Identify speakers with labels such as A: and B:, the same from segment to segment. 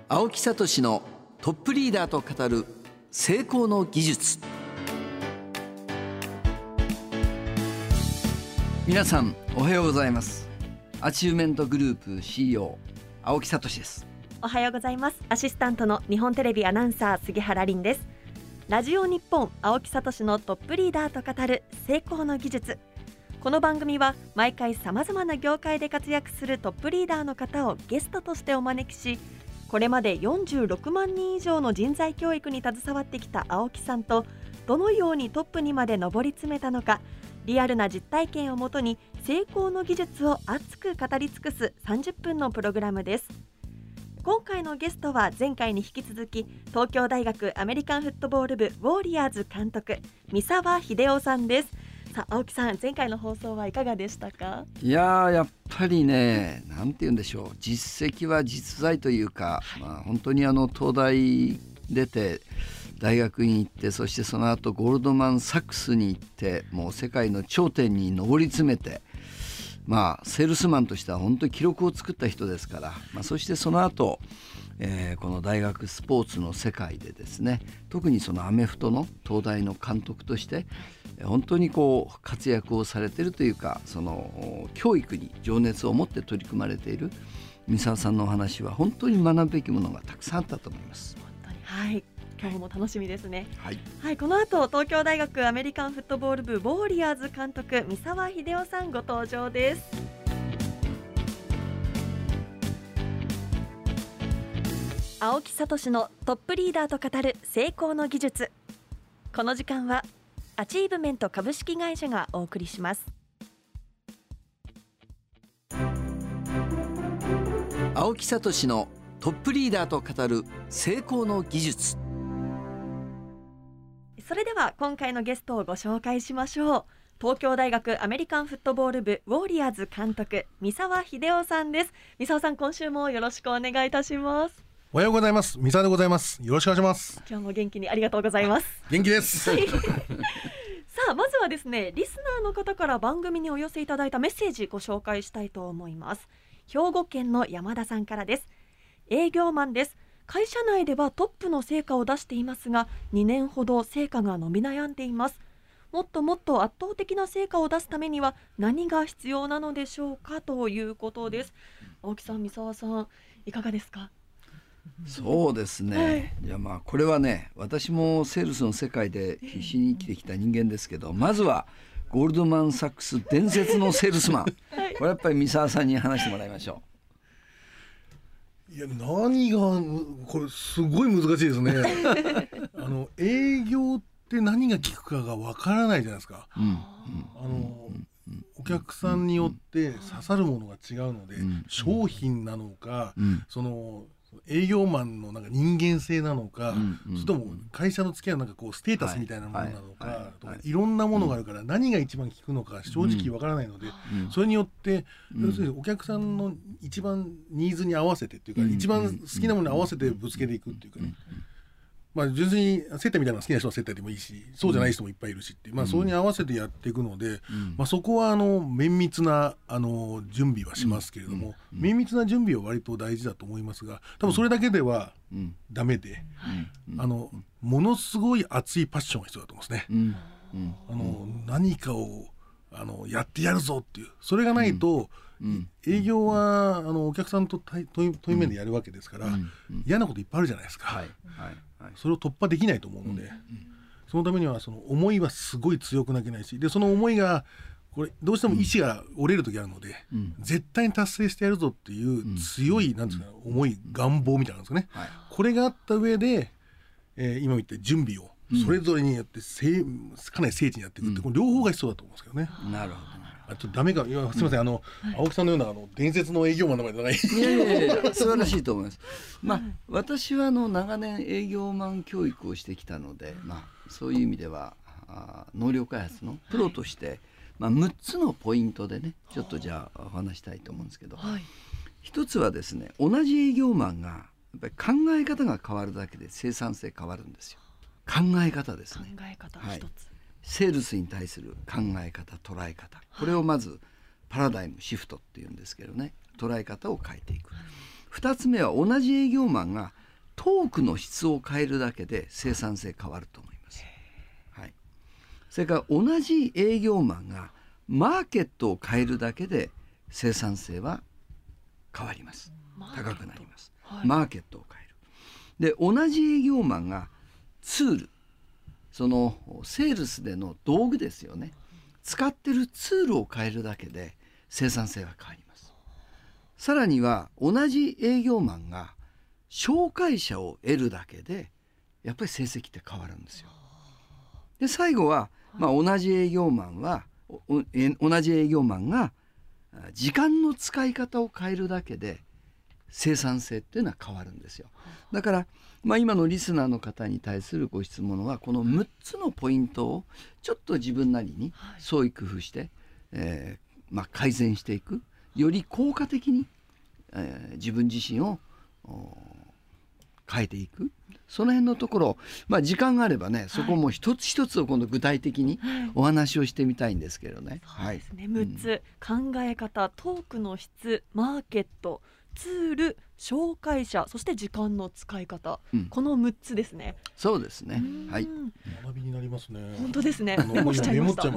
A: 青木聡のトップリーダーと語る成功の技術。皆さんおはようございます。アチューメントグループ CEO 青木聡です。
B: おはようございます。アシスタントの日本テレビアナウンサー杉原凛です。ラジオ日本青木聡のトップリーダーと語る成功の技術。この番組は毎回さまざまな業界で活躍するトップリーダーの方をゲストとしてお招きし、これまで46万人以上の人材教育に携わってきた青木さんと、どのようにトップにまで上り詰めたのか、リアルな実体験をもとに成功の技術を熱く語り尽くす30分のプログラムです。今回のゲストは前回に引き続き、東京大学アメリカンフットボール部ウォーリアーズ監督三沢秀夫さんです。さあ青木さん、前回の放送はいかがでしたか？
A: やっぱりね、なんて言うんでしょう、実績は実在というか、本当に東大出て大学に行って、そしてその後ゴールドマンサックスに行って、もう世界の頂点に上り詰めて、セールスマンとしては本当に記録を作った人ですから、そしてその後、この大学スポーツの世界でですね、特にそのアメフトの東大の監督として本当に活躍をされているというか、その教育に情熱を持って取り組まれている三沢さんのお話は本当に学ぶべきものがたくさんあったと思います。
B: 本当に、はい、今日も楽しみですね。
A: はい、
B: この後東京大学アメリカンフットボール部ウォーリアーズ監督三沢秀夫さんご登場です。青木聡のトップリーダーと語る成功の技術。この時間はアチーブメント株式会社がお送りします。
A: 青木聡のトップリーダーと語る成功の技術。
B: それでは今回のゲストをご紹介しましょう。東京大学アメリカンフットボール部ウォーリアーズ監督三沢秀夫さんです。三沢さん、今週もよろしくお願いいたします。
C: おはようございます。三沢でございます。よろしくお願いします。
B: 今日も元気にありがとうございます。
C: 元気です。
B: さあ、まずはですね、リスナーの方から番組にお寄せいただいたメッセージご紹介したいと思います。兵庫県の山田さんからです。営業マンです。会社内ではトップの成果を出していますが、2年ほど成果が伸び悩んでいます。もっともっと圧倒的な成果を出すためには何が必要なのでしょうか、ということです。青木さん、三沢さん、いかがですか？
A: そうですね、これはね、私もセールスの世界で必死に生きてきた人間ですけど、まずはゴールドマンサックス伝説のセールスマン、これやっぱり三沢さんに話してもらいましょ
C: う。いや、何がこれすごい難しいですね。営業って何が効くかがわからないじゃないですか。お客さんによって刺さるものが違うので、商品なのか、その営業マンのなんか人間性なのか、それとも会社の付き合いのなんかステータスみたいなものなのか、いろんなものがあるから何が一番効くのか正直わからないので、それによって要するにお客さんの一番ニーズに合わせてっていうか、一番好きなものに合わせてぶつけていくっていうかね、純粋に接待みたいなのが好きな人は接待でもいいし、そうじゃない人もいっぱいいるしっていう、それに合わせてやっていくので、そこは綿密な準備はしますけれども、綿密な準備は割と大事だと思いますが、多分それだけではダメで、ものすごい熱いパッションが必要だと思いますね。何かをやってやるぞっていう、それがないと、営業はお客さんと対面でやるわけですから、嫌なこといっぱいあるじゃないですか。それを突破できないと思うので、そのためにはその思いはすごい強くなきゃいけないし、でその思いがこれどうしても意志が折れる時あるので、絶対に達成してやるぞっていう強い、なんですか、思い、願望みたいなんですかね、これがあった上で、今言った準備をそれぞれによってかなり精緻にやっていくって、この両方が必要だと思うんですけどね。
A: なるほど。
C: ちょっとダメか、すみません、青木さんのような伝説の営業マンの名前じゃない。
A: いや素晴らしいと思います。私は長年営業マン教育をしてきたので、そういう意味では能力開発のプロとして、6つのポイントでね、ちょっとじゃあお話したいと思うんですけど、一つはですね、同じ営業マンがやっぱり考え方が変わるだけで生産性変わるんですよ。考え方ですね。
B: 考え方一つ、
A: セールスに対する考え方、捉え方、これをまずパラダイムシフトっていうんですけどね、捉え方を変えていく。 2つ目は同じ営業マンがトークの質を変えるだけで生産性変わると思います。はい、それから同じ営業マンがマーケットを変えるだけで生産性は変わります。高くなります。マーケットを変える。で、同じ営業マンがツール、そのセールスでの道具ですよね、使ってるツールを変えるだけで生産性は変わります。さらには同じ営業マンが紹介者を得るだけでやっぱり成績って変わるんですよ。で、最後は、同じ営業マンが時間の使い方を変えるだけで生産性っていうのは変わるんですよ。だから、今のリスナーの方に対するご質問はこの6つのポイントをちょっと自分なりに創意工夫して、改善していく、より効果的に、自分自身を変えていく、その辺のところ、時間があればね、そこも一つ一つを今度具体的にお話をしてみたいんですけどね。
B: そうですね、6つ、考え方、トークの質、マーケット、ツール、紹介者、そして時間の使い方、この6つですね。
A: そうですね。はい。
C: 学びになりますね。
B: 本当ですね。
C: メモっちゃいました。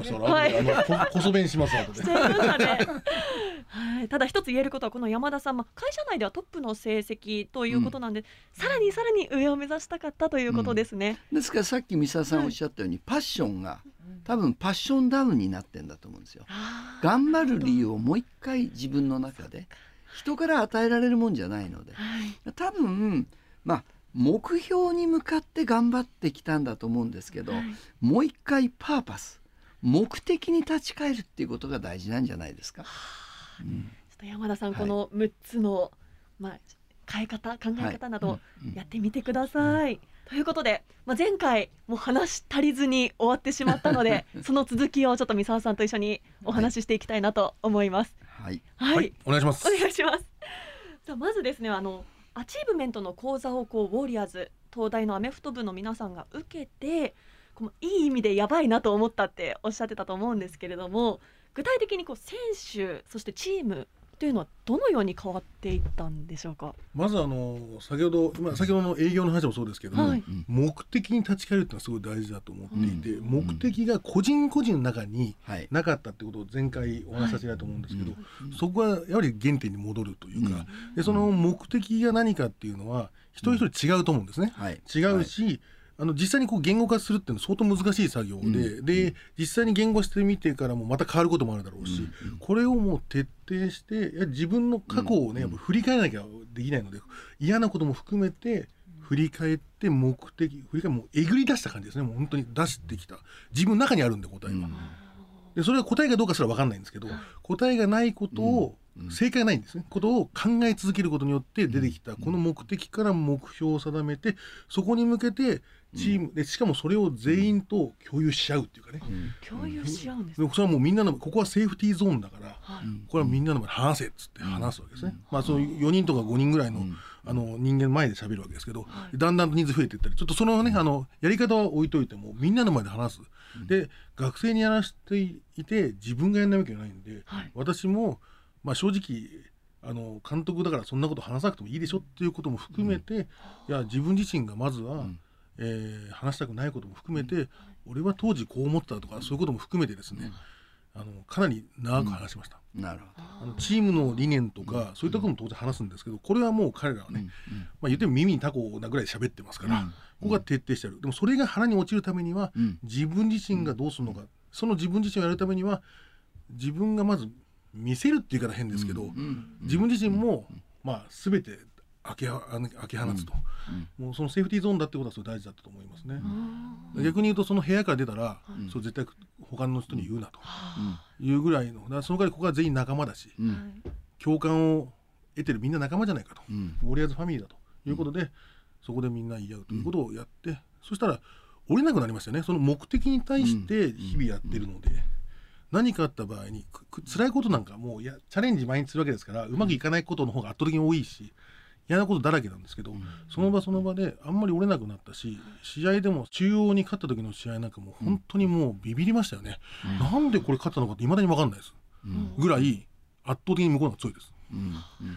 C: こそ弁しますので。
B: しちゃいましたね。はい。ただ一つ言えることは、この山田さん、会社内ではトップの成績ということなんで、さらに上を目指したかったということですね。
A: ですからさっき三沢さんおっしゃったように、パッションが多分パッションダウンになってんだと思うんですよ。頑張る理由をもう一回自分の中で、人から与えられるもんじゃないので、多分目標に向かって頑張ってきたんだと思うんですけど、もう一回パーパス、目的に立ち返るっていうことが大事なんじゃないですか。
B: ちょっと山田さん、この6つの、考え方などやってみてください。ということで、前回もう話足りずに終わってしまったのでその続きをちょっと三沢さんと一緒にお話ししていきたいなと思います。
C: はい、お願いします。
B: お願いします。じゃあまずですね、アチーブメントの講座をウォーリアーズ東大のアメフト部の皆さんが受けて、いい意味でやばいなと思ったっておっしゃってたと思うんですけれども、具体的に選手、そしてチームというのはどのように変わっていったんでしょうか。
C: まず先ほどの営業の話もそうですけども、目的に立ち返るってのはすごい大事だと思っていて、目的が個人個人の中になかったってことを前回お話しさせたいと思うんですけど、そこはやはり原点に戻るというか、でその目的が何かっていうのは一人一人違うと思うんですね。違うし、実際に言語化するっていうのは相当難しい作業で、実際に言語してみてからもまた変わることもあるだろうし、これをもう徹底して自分の過去をね、振り返らなきゃできないので、嫌なことも含めて振り返ってもうえぐり出した感じですね。もう本当に出してきた、自分の中にあるんで答えは。でそれは答えがどうかすら分かんないんですけど、答えがないことを、正解がないんですね、ことを考え続けることによって出てきたこの目的から目標を定めて、そこに向けてチームで、しかもそれを全員と共有し合うっていうかね、
B: 共有し合うんですね。
C: それはもうみんなの、ここはセーフティーゾーンだから、これはみんなの前で話せっつって話すわけですね。その4人とか5人ぐらいの人間の前で喋るわけですけど、だんだんと人数増えていったり、ちょっとそのねやり方は置いといてもみんなの前で話す。で学生にやらせていて自分がやらないわけじゃないんで、私も正直監督だからそんなこと話さなくてもいいでしょっていうことも含めて、いや自分自身がまずは、話したくないことも含めて、俺は当時こう思ったとかそういうことも含めてですね、かなり長く話しました。
A: なるほど。
C: チームの理念とか、そういったことも当然話すんですけど、これはもう彼らはね、言っても耳にタコなぐらい喋ってますから、ここが徹底してある。でもそれが腹に落ちるためには、自分自身がどうするのか、その自分自身をやるためには自分がまず見せるっていうから変ですけど、自分自身も全て開け放つと、もうそのセーフティーゾーンだってことはすごい大事だったと思いますね。逆に言うと、その部屋から出たら、それ絶対他の人に言うなというぐらいの、だからその代わりここは全員仲間だし、共感を得てるみんな仲間じゃないかと、ウォリアーズファミリーだということで、そこでみんな言い合うということをやって、そしたら折れなくなりましたね。その目的に対して日々やってるので、何かあった場合に辛いことなんかもうチャレンジ毎日するわけですから、うまくいかないことの方が圧倒的に多いし、嫌なことだらけなんですけど、その場その場であんまり折れなくなったし、試合でも中央に勝った時の試合なんかも本当にもうビビりましたよね。なんでこれ勝ったのかって未だに分かんないです、ぐらい圧倒的に向こうが強いです。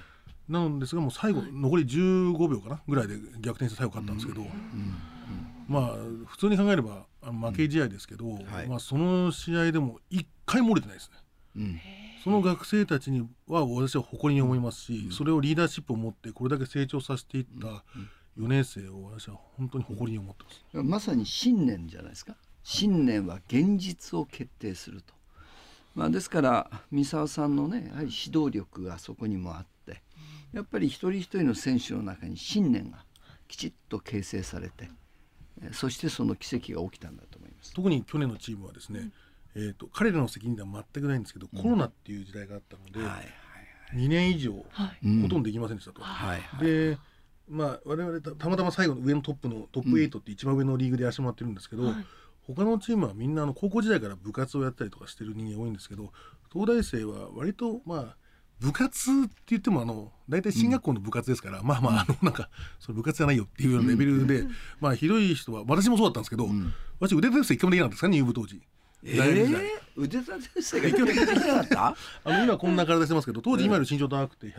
C: なんですがもう最後残り15秒かなぐらいで逆転して最後勝ったんですけど、まあ普通に考えれば負け試合ですけど、まあ、その試合でも1回も折れてないですね。その学生たちには私は誇りに思いますし、それをリーダーシップを持ってこれだけ成長させていった4年生を私は本当に誇りに思ってます。
A: まさに信念じゃないですか。信念は現実を決定すると、まあ、ですから三沢さんのねやはり指導力がそこにもあって、やっぱり一人一人の選手の中に信念がきちっと形成されて、そしてその奇跡が起きたんだと思います。
C: 特に去年のチームはですね、彼らの責任では全くないんですけど、コロナっていう時代があったので、2年以上ほとんどできませんでしたと。でまあ、我々たまたま最後の上のトップ8って一番上のリーグでやらせてもらってるんですけど、他のチームはみんな高校時代から部活をやったりとかしてる人間多いんですけど、東大生は割とまあ部活って言っても大体進学校の部活ですから、まあまあなんかそれ部活じゃないよっていうようなレベルで、まあひどい人は私もそうだったんですけど、私腕立て伏せ一回もできなかったですか、入部当時。
A: 腕立て伏せが一回もできなかった
C: 今こんな体してますけど、当時今より身長高くて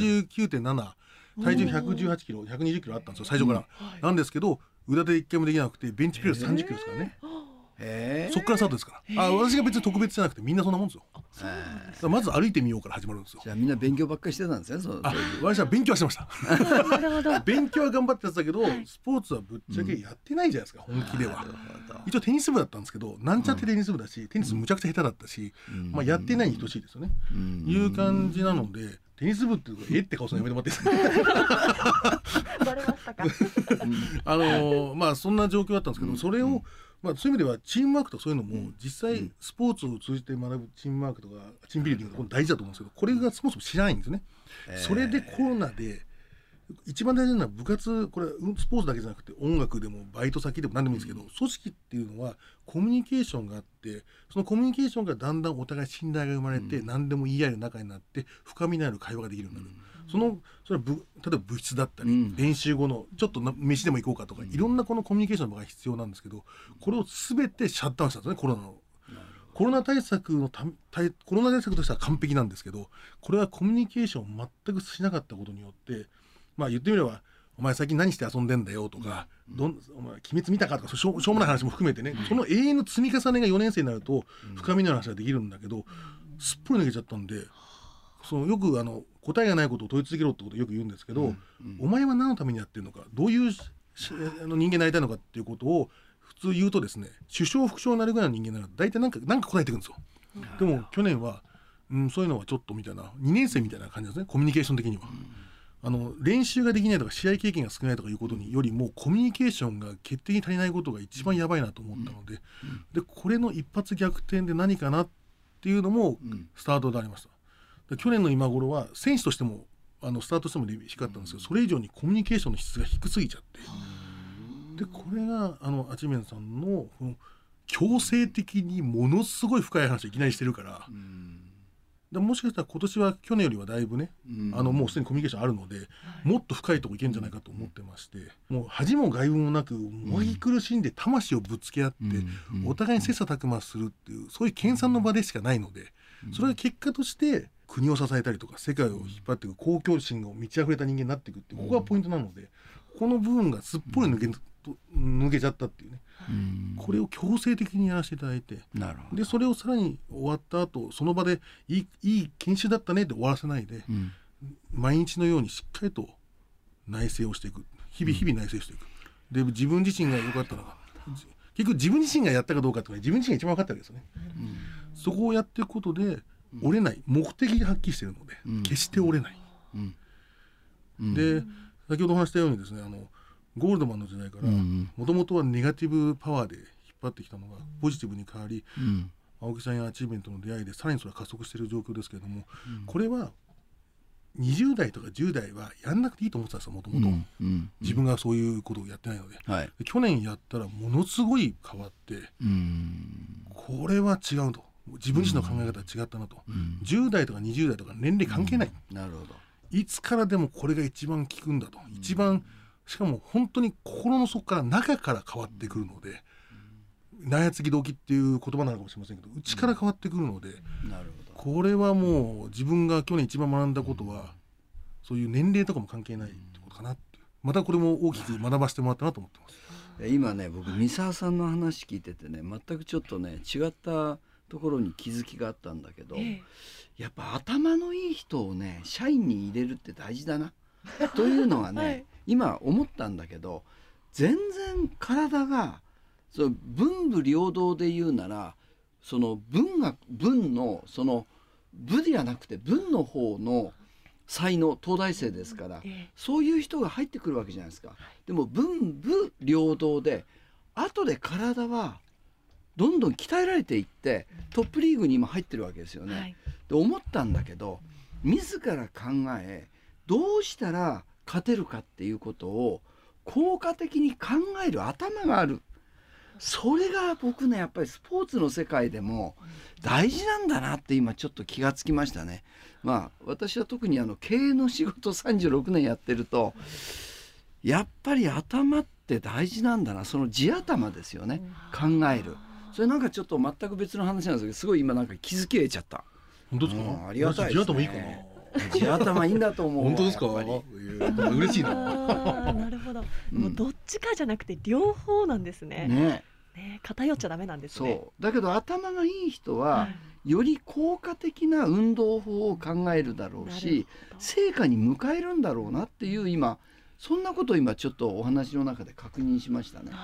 C: 189.7、体重118キロ120キロあったんですよ最初から、なんですけど腕立て一回もできなくてベンチプレス30キロですからね。そっからスタートですから。私が別に特別じゃなくてみんなそんなもんですよ。まず歩いてみようから始まるんですよ。
A: じゃあみんな勉強ばっかりしてたんですね。
C: 私は勉強はしてました勉強は頑張ってやってたけど、スポーツはぶっちゃけやってないじゃないですか、本気では。一応テニス部だったんですけど、なんちゃってテニス部だし、テニスむちゃくちゃ下手だったし、まあやってないに等しいですよね、いう感じなので、テニス部ってって顔するのやめてもらっていいですか
B: バレましたか
C: まあそんな状況だったんですけど、それをまあそういう意味ではチームワークとかそういうのも実際スポーツを通じて学ぶチームワークとかチームビルディングが大事だと思うんですけど、これがそもそも知らないんですよね。それでコロナで一番大事なのは部活、これスポーツだけじゃなくて音楽でもバイト先でも何でもいいんですけど、組織っていうのはコミュニケーションがあって、そのコミュニケーションがだんだんお互い信頼が生まれて、何でも言い合える仲になって深みのある会話ができるようになる。それは例えば部室だったり、練習後のちょっと飯でも行こうかとか、いろんなこのコミュニケーションの場が必要なんですけど、これを全てシャットダウンしたんですね、コロナの。コロナ対策としては完璧なんですけど、これはコミュニケーションを全くしなかったことによって、まあ言ってみればお前最近何して遊んでんだよとか、お前鬼滅見たかとか、しょうもない話も含めてね、その永遠の積み重ねが4年生になると深みのある話ができるんだけど、すっぽり抜けちゃったんで、よく答えがないことを問い続けろってことをよく言うんですけど、お前は何のためにやってるのか、どういう人間になりたいのかっていうことを普通言うとですね、首相副将になるぐらいの人間になると大体なんか答えてくるんですよ。でも去年は、そういうのはちょっとみたいな、2年生みたいな感じですね、コミュニケーション的には。練習ができないとか試合経験が少ないとかいうことによりも、コミュニケーションが決定に足りないことが一番やばいなと思ったので、これの一発逆転で何かなっていうのもスタートでありました。去年の今頃は選手としてもスタートしても低かったんですけど、それ以上にコミュニケーションの質が低すぎちゃって、でこれがアチメンさんの強制的にものすごい深い話をいきなりしてるから、もしかしたら今年は去年よりはだいぶね、もうすでにコミュニケーションあるので、もっと深いとこいけるんじゃないかと思ってまして、もう恥も外聞もなくもぎ苦しんで魂をぶつけ合って、お互いに切磋琢磨するっていう、そういう研鑽の場でしかないので、それが結果として国を支えたりとか世界を引っ張っていく公共心が満ち溢れた人間になっていくって、ここがポイントなので、この部分がすっぽり抜けちゃったっていうね、これを強制的にやらせていただいて、でそれをさらに終わった後、その場でいい研修だったねって終わらせないで、毎日のようにしっかりと内省をしていく、日々内省していく。で自分自身が良かったのか、結局自分自身がやったかどうかって自分自身が一番分かってるわけですよね。そこをやっていくことで折れない、目的がはっきりしているので、決して折れない。で先ほどお話したようにですね、ゴールドマンの時代からもともとはネガティブパワーで引っ張ってきたのがポジティブに変わり、青木さんやアチーブメントの出会いでさらにそれは加速している状況ですけれども、これは20代とか10代はやんなくていいと思ってたんですよ、もともと。自分がそういうことをやってないので、去年やったらものすごい変わって、これは違うと、自分自身の考え方は違ったなと、10代とか20代とか年齢関係ない、
A: なるほど、
C: いつからでもこれが一番効くんだと、一番しかも本当に心の底から中から変わってくるので、内圧動機っていう言葉なのかもしれませんけど、内から変わってくるので、これはもう自分が去年一番学んだことはそういう年齢とかも関係ないってことかなって、またこれも大きく学ばせてもらったなと思ってます。
A: 今ね僕三沢さんの話聞いててね全くちょっとね違ったところに気づきがあったんだけど、やっぱ頭のいい人をね社員に入れるって大事だなというのはね、はい、今思ったんだけど、全然体がその文武両道で言うならその文のその武ではなくて文の方の才能、東大生ですから、そういう人が入ってくるわけじゃないですか。でも文武両道で後で体はどんどん鍛えられていってトップリーグに今入ってるわけですよね、はい、で思ったんだけど、自ら考えどうしたら勝てるかっていうことを効果的に考える頭がある。それが僕ねやっぱりスポーツの世界でも大事なんだなって今ちょっと気がつきましたね。まあ私は特に経営の仕事36年やってるとやっぱり頭って大事なんだな、その地頭ですよね、考える。それなんかちょっと全く別の話なんですけど、すごい今なんか気づき得ちゃった。
C: 本当ですか、
A: ありがたいですね。
C: 地頭いいかな。
A: 地頭いいんだと思う。
C: 本当ですか。嬉しいな。
B: なるほど。もうどっちかじゃなくて両方なんですね。ね、偏っちゃダメなんですね。
A: そうだけど頭がいい人はより効果的な運動法を考えるだろうし、成果に迎えるんだろうなっていう今そんなことを今ちょっとお話の中で確認しましたね。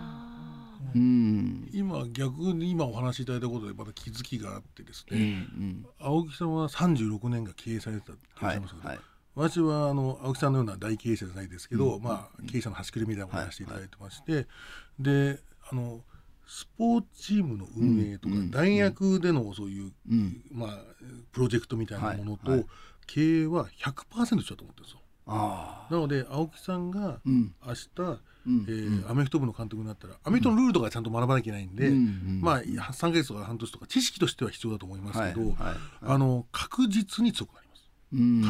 C: 今逆に今お話しいただいたことでまた気づきがあってですね、青木さんは36年が経営されてたっておっしゃいましたけど、私は青木さんのような大経営者じゃないですけど、経営者の端くれみたいなことをやらせていただいてまして、でスポーツチームの運営とか、大学でのそういう、プロジェクトみたいなものと、経営は 100% 一緒だと思ってるんですよ。なので青木さんが明日、アメフト部の監督になったらアメフトのルールとかちゃんと学ばなきゃいけないんで、3ヶ月とか半年とか知識としては必要だと思いますけど、確実に強くなります。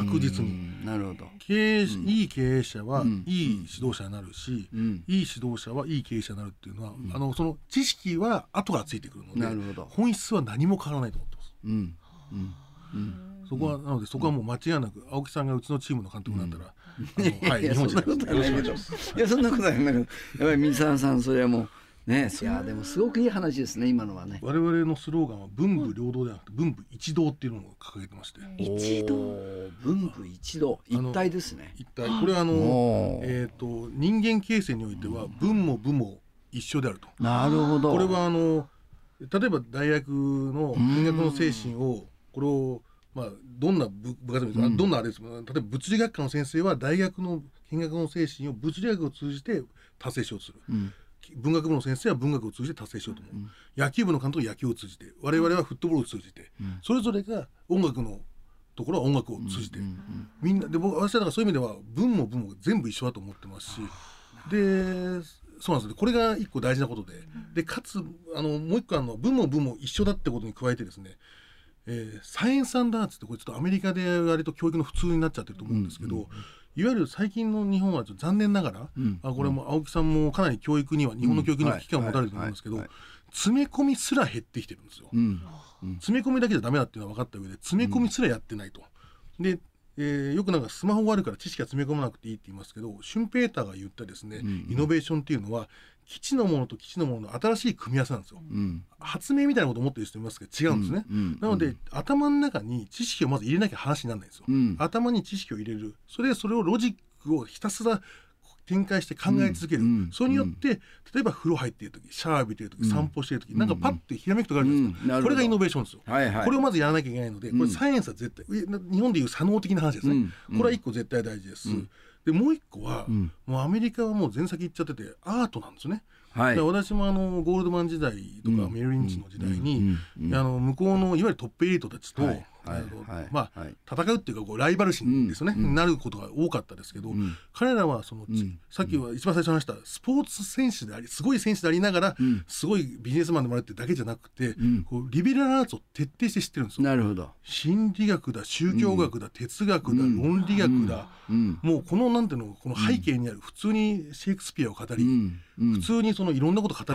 C: 確実に。なるほど。いい経営者はいい指導者になるし、いい指導者はいい経営者になるっていうのは、その知識は後からついてくるので、本質は何も変わらないと思ってます。そこはなのでそこはもう間違いなく青木さんがうちのチームの監督になったら、日本人です。
A: いやそんなことないけど、やっぱり三沢さんそれはもうね、いやでもすごくいい話ですね今のはね。
C: 我々のスローガンは文武両道ではなくて文武一道っていうのを掲げてまして。
B: 一道。
A: 文武一道、一体ですね。
C: 一体。これは人間形成においては文も武も一緒であると。
A: なるほど。
C: これは例えば大学の見学の精神をこれをどんな部活でもどんなあれですもん、例えば物理学科の先生は大学の見学の精神を物理学を通じて達成しようとする、文学部の先生は文学を通じて達成しようと思う、野球部の監督は野球を通じて、我々はフットボールを通じて、それぞれが音楽のところは音楽を通じて、みんなで私はそういう意味では文も武も全部一緒だと思ってますし、でそうなんですね。これが一個大事なことで、かつもう一個文も武も一緒だってことに加えてですね、サイエンス&アーツってこれちょっとアメリカで割と教育の普通になっちゃってると思うんですけど、いわゆる最近の日本はちょっと残念ながら、これも青木さんもかなり教育には日本の教育には危機感を持たれると思うんですけど、詰め込みすら減ってきてるんですよ。詰め込みだけじゃダメだっていうのは分かった上で詰め込みすらやってないと。でよくなんかスマホがあるから知識は詰め込まなくていいって言いますけど、シュンペーターが言ったですね、イノベーションっていうのは基地のものと基地のものの新しい組み合わせなんですよ。発明みたいなことを思ってる人いますけど違うんですね。なので頭の中に知識をまず入れなきゃ話にならないんですよ。頭に知識を入れる、それをロジックをひたすら展開して考え続ける、それによって例えば風呂入っている時、シャワー浴びている時、散歩している時、なんかパッてひらめくとかあるじゃないですか。これがイノベーションですよ。これをまずやらなきゃいけないので、これサイエンスは絶対、日本でいう左脳的な話ですね。これは一個絶対大事です。でもう一個は、もうアメリカはもう全先行っちゃっててアートなんですよね。私もゴールドマン時代とかメリル・リンチの時代に、向こうのいわゆるトップエリートたちと戦うっていうかライバル心ですよね、なることが多かったですけど、彼らはさっきは一番最初に話したスポーツ選手でありすごい選手でありながら、すごいビジネスマンでもあるってだけじゃなくて、リベラルアーツを徹底して知ってるんですよ。
A: なるほど。
C: 心理学だ、宗教学だ、哲学だ、論理学だ、もうこのなんていうの、この背景にある普通にシェイクスピアを語り、普通にいろんなことを語るんですよ。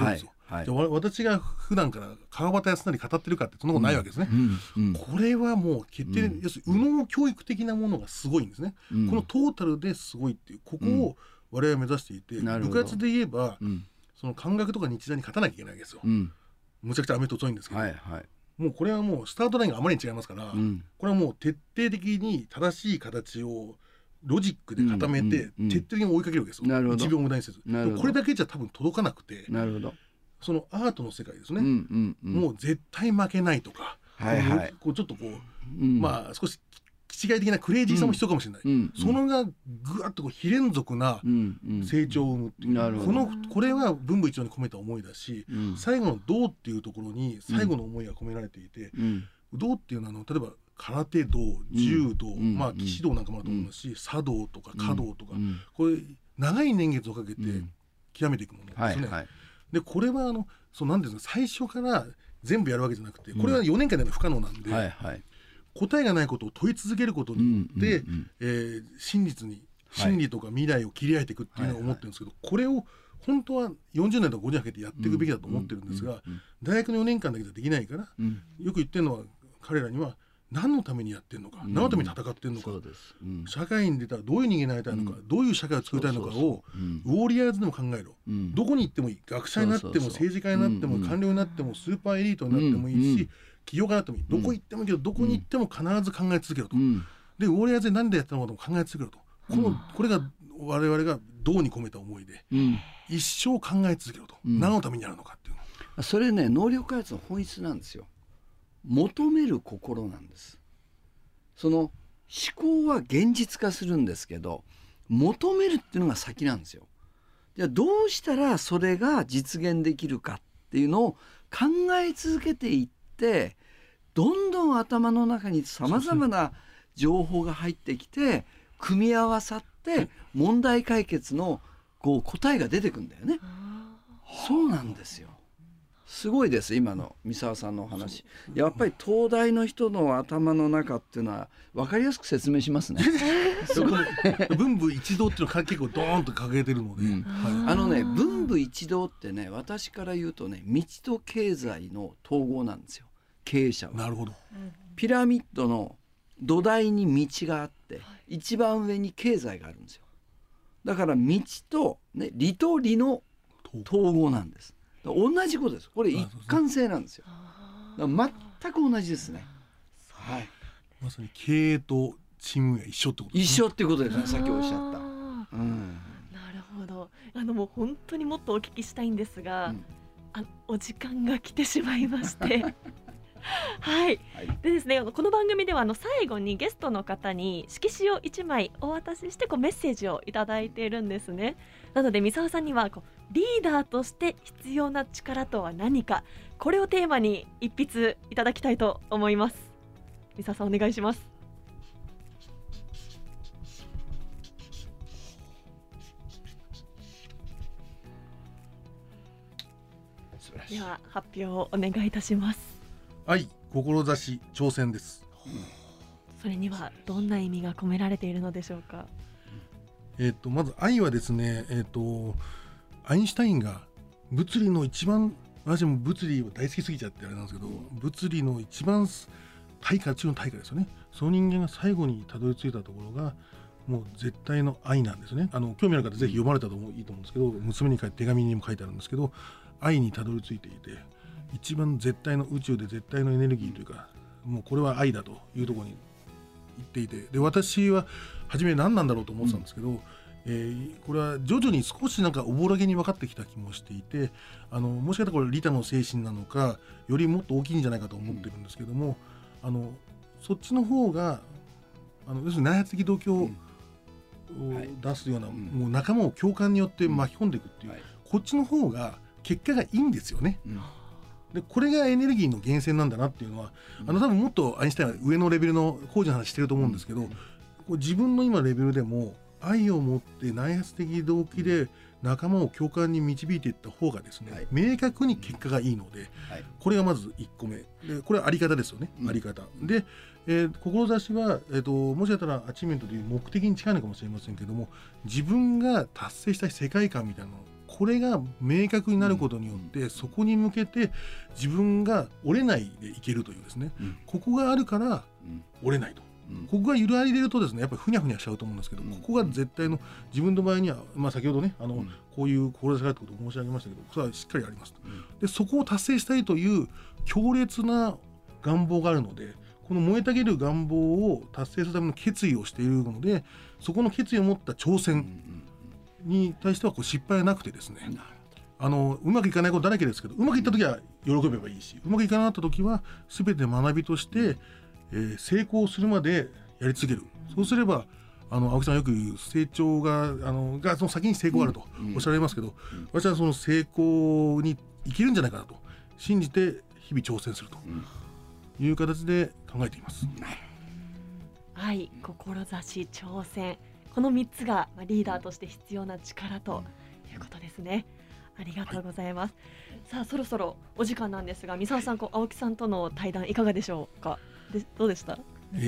C: じゃあ私が普段から川端康成語ってるかってそんなことないわけですね。これはもう決定、要するに右脳教育的なものがすごいんですね。このトータルですごいっていう、ここを我々は目指していて、部活で言えば、その感覚とか日大に勝たなきゃいけないわけですよ。むちゃくちゃアメフト強いんですけど、もうこれはもうスタートラインがあまりに違いますから、これはもう徹底的に正しい形をロジックで固めて、徹底的に追いかけるわけですよ。1秒無駄にせず。これだけじゃ多分届かなくて、そのアートの世界ですね、もう絶対負けないとか、こうちょっとこう、まあ少し気違い的なクレイジーさも必要かもしれない、そのがぐわっとこう非連続な成長を生むっていう、これは文武一道に込めた思いだし、最後の道っていうところに最後の思いが込められていて、道っていうのは例えば空手道、柔道、まあ騎士道なんかもあると思いますし、茶道とか華道とか、これ長い年月をかけて極めていくものですね。でこれはそうなんですか、最初から全部やるわけじゃなくて、これは4年間で不可能なんで、答えがないことを問い続けることによって、真理とか未来を切り開いていくっていうのを思ってるんですけど、これを本当は40年とか50年かけてやっていくべきだと思ってるんですが、大学の4年間だけじゃできないから、よく言ってるのは彼らには何のためにやってるのか、何のために戦ってるのか、社会に出たらどういう人間になりたいのか、どういう社会を作りたいのかをウォーリアーズでも考えろ、どこに行ってもいい、学者になっても政治家になっても官僚になってもスーパーエリートになってもいいし、起業家になってもいい、どこ行ってもいいけどどこに行っても必ず考え続けろと、でウォーリアーズで何でやったのかとも考え続けろと、これが我々が道に込めた思いで、一生考え続けろと、何のためにやるのかっていうの、
A: それね、能力開発の本質なんですよ。求める心なんです。その思考は現実化するんですけど、求めるっていうのが先なんですよ。じゃあどうしたらそれが実現できるかっていうのを考え続けていって、どんどん頭の中にさまざまな情報が入ってきて、組み合わさって問題解決のこう答えが出てくるんだよね。そうなんですよ。すごいです。今の三沢さんのお話、やっぱり東大の人の頭の中っていうのは分かりやすく説明しますね。
C: 文武一道っていうのを結構ドーンと掲げてるので、
A: 文武一道ってね、私から言うとね、道と経済の統合なんですよ、経営者は。
C: なるほど。
A: ピラミッドの土台に道があって、一番上に経済があるんですよ。だから道と、ね、理と理の統合なんです。同じことです。これ一貫性なんですよ。全く同じですね。
C: まさに経営とチームが一緒ってことですね。
A: 一緒ってことですね。さっきおっしゃった。
B: なるほど。もう本当にもっとお聞きしたいんですが、お時間が来てしまいまして。でですね、この番組では最後にゲストの方に色紙を1枚お渡ししてメッセージをいただいているんですね。なので三沢さんにはリーダーとして必要な力とは何か、これをテーマに一筆いただきたいと思います。三沢さんお願いします。では発表をお願いいたします。
C: 愛、志、挑戦です。
B: それにはどんな意味が込められているのでしょうか。
C: まず愛はですね、アインシュタインが物理の一番、私も物理を大好きすぎちゃってあれなんですけど、物理の一番大化中の大化ですよね。その人間が最後にたどり着いたところがもう絶対の愛なんですね。興味ある方ぜひ読まれたらいいと思うんですけど、娘に書いて手紙にも書いてあるんですけど、愛にたどり着いていて、一番絶対の宇宙で絶対のエネルギーというか、もうこれは愛だというところに言っていて、で私は初め何なんだろうと思ってたんですけど、これは徐々に少しなんかおぼろげに分かってきた気もしていて、もしかしたらこれ利他の精神なのか、よりもっと大きいんじゃないかと思ってるんですけども、そっちの方が要するに内発的動機を出すような、もう仲間を共感によって巻き込んでいくっていう、こっちの方が結果がいいんですよね。でこれがエネルギーの源泉なんだなっていうのは、多分もっとアインシュタインは上のレベルの工事の話してると思うんですけど、自分の今レベルでも愛を持って内発的動機で仲間を共感に導いていった方がですね、明確に結果がいいので、これがまず1個目で、これはあり方ですよね、あり方で、志は、もしかしたらアチーメントという目的に近いのかもしれませんけども、自分が達成したい世界観みたいなのをこれが明確になることによって、そこに向けて自分が折れないでいけるというですね、ここがあるから折れないと、ここが揺らいでるとですね、やっぱりふにゃふにゃしちゃうと思うんですけど、ここが絶対の自分の場合には、先ほどねこういう志があることを申し上げましたけど、それはしっかりありますと。でそこを達成したいという強烈な願望があるので、この燃えたぎる願望を達成するための決意をしているので、そこの決意を持った挑戦に対しては失敗はなくてですね、うまくいかないことだらけですけど、うまくいった時は喜べばいいし、うまくいかなかった時は全て学びとして、成功するまでやり続ける。そうすれば青木さんよく言う成長がその先に成功があるとおっしゃられますけど、私はその成功に生きるんじゃないかなと信じて日々挑戦するという形で考えています。
B: 愛、志、挑戦、この3つがリーダーとして必要な力ということですね。ありがとうございます。さあそろそろお時間なんですが、三沢さん、青木さんとの対談いかがでしょうか。どうでした？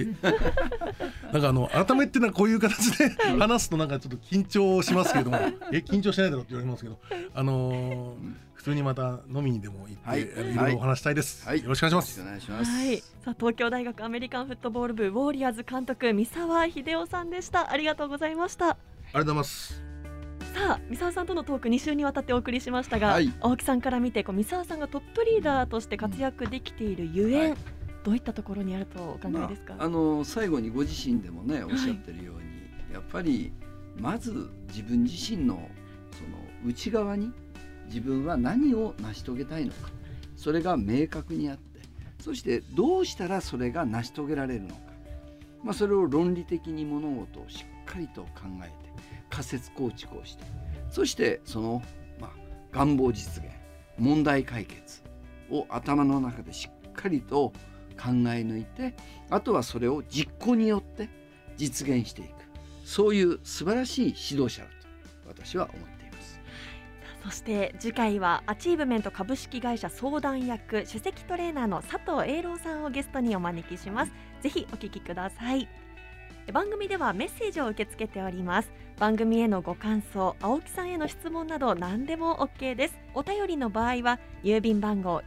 C: なんか改めてこういう形で話すとちょっと緊張しますけども緊張しないだろうって言われますけど、普通にまた飲みにでも行って、いろいろお話したいです。よろしくお願いします。
B: さあ東京大学アメリカンフットボール部ウォーリアーズ監督、三沢秀夫さんでした。ありがとうございました。
C: ありがとうございます。
B: さあ三沢さんとのトーク2週にわたってお送りしましたが、青木さんから見て三沢さんがトップリーダーとして活躍できているゆえん、どういったところにあるとお考えですか？
A: 最後にご自身でもねおっしゃってるように、やっぱりまず自分自身のその内側に自分は何を成し遂げたいのか、それが明確にあって、そしてどうしたらそれが成し遂げられるのか、それを論理的に物事をしっかりと考えて仮説構築をして、そしてその、願望実現、問題解決を頭の中でしっかりと考え抜いて、あとはそれを実行によって実現していく、そういう素晴らしい指導者だと私は思っています。
B: そして次回はアチーブメント株式会社相談役首席トレーナーの佐藤栄郎さんをゲストにお招きします。ぜひお聞きください。番組ではメッセージを受け付けております。番組へのご感想、青木さんへの質問など何でも OK です。お便りの場合は郵便番号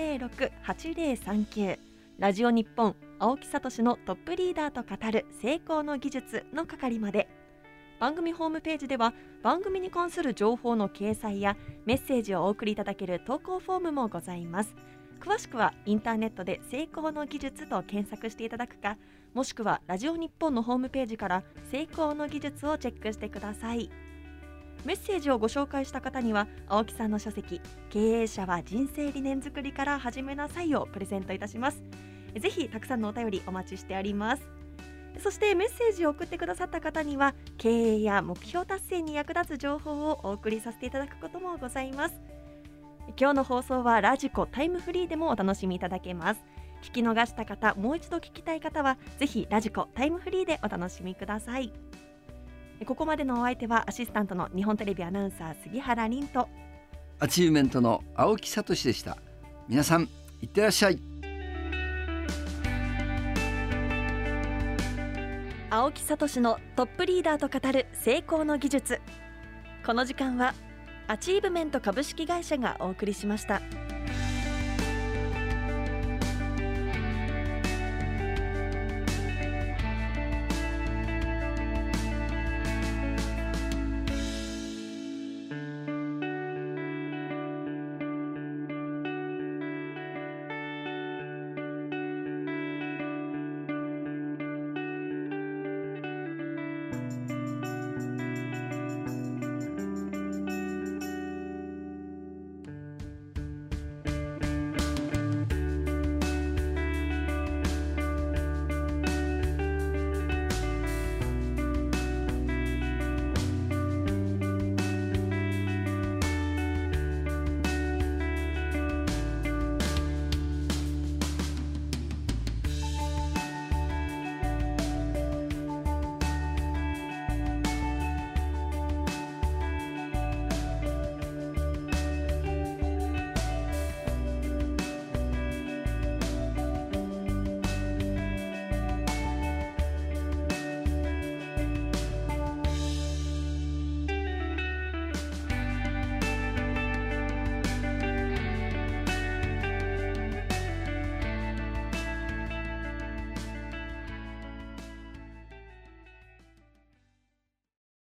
B: 106-8039、ラジオ日本青木聡のトップリーダーと語る成功の技術の係まで。番組ホームページでは番組に関する情報の掲載やメッセージをお送りいただける投稿フォームもございます。詳しくはインターネットで成功の技術と検索していただくか、もしくはラジオ日本のホームページから成功の技術をチェックしてください。メッセージをご紹介した方には青木さんの書籍、経営者は人生理念作りから始めなさいをプレゼントいたします。ぜひたくさんのお便りお待ちしております。そしてメッセージを送ってくださった方には経営や目標達成に役立つ情報をお送りさせていただくこともございます。今日の放送はラジコタイムフリーでもお楽しみいただけます。聞き逃した方、もう一度聞きたい方はぜひラジコタイムフリーでお楽しみください。ここまでのお相手はアシスタントの日本テレビアナウンサー杉原凛と
A: アチーブメントの青木聡でした。皆さんいってらっしゃい。
B: 青木聡のトップリーダーと語る成功の技術。この時間はアチーブメント株式会社がお送りしました。